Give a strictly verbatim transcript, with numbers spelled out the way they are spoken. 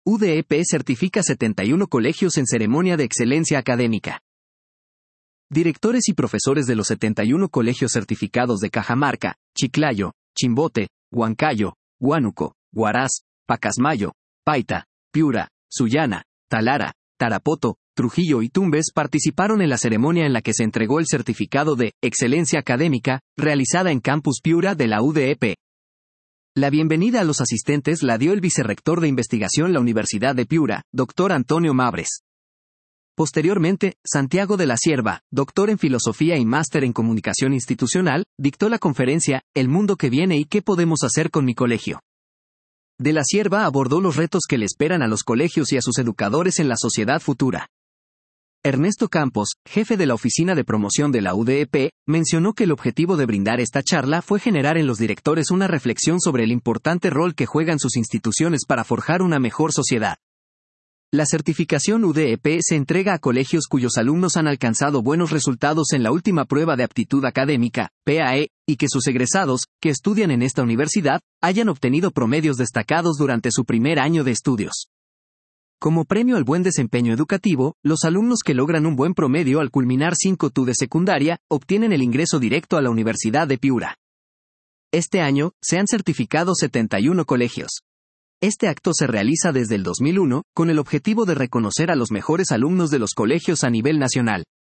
U D E P certifica setenta y uno colegios en ceremonia de excelencia académica. Directores y profesores de los setenta y uno colegios certificados de Cajamarca, Chiclayo, Chimbote, Huancayo, Huánuco, Huaraz, Pacasmayo, Paita, Piura, Sullana, Talara, Tarapoto, Trujillo y Tumbes participaron en la ceremonia en la que se entregó el certificado de excelencia académica, realizada en Campus Piura de la U D E P. La bienvenida a los asistentes la dio el vicerrector de investigación de la Universidad de Piura, doctor Antonio Mabres. Posteriormente, Santiago de la Cierva, doctor en Filosofía y máster en Comunicación Institucional, dictó la conferencia El mundo que viene y qué podemos hacer con mi colegio. De la Cierva abordó los retos que le esperan a los colegios y a sus educadores en la sociedad futura. Ernesto Campos, jefe de la Oficina de Promoción de la U D E P, mencionó que el objetivo de brindar esta charla fue generar en los directores una reflexión sobre el importante rol que juegan sus instituciones para forjar una mejor sociedad. La certificación U D E P se entrega a colegios cuyos alumnos han alcanzado buenos resultados en la última prueba de aptitud académica, P A E, y que sus egresados, que estudian en esta universidad, hayan obtenido promedios destacados durante su primer año de estudios. Como premio al buen desempeño educativo, los alumnos que logran un buen promedio al culminar cinco T U de secundaria, obtienen el ingreso directo a la Universidad de Piura. Este año, se han certificado setenta y uno colegios. Este acto se realiza desde el dos mil uno, con el objetivo de reconocer a los mejores alumnos de los colegios a nivel nacional.